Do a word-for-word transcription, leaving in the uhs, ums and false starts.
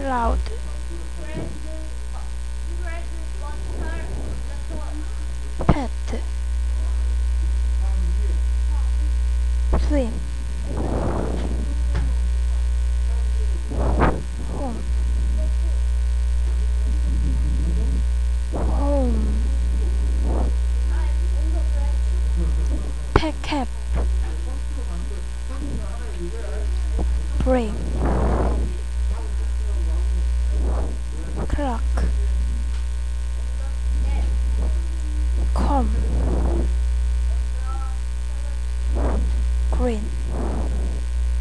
loud, pet, swim, home, home, pet cap, brain, clock,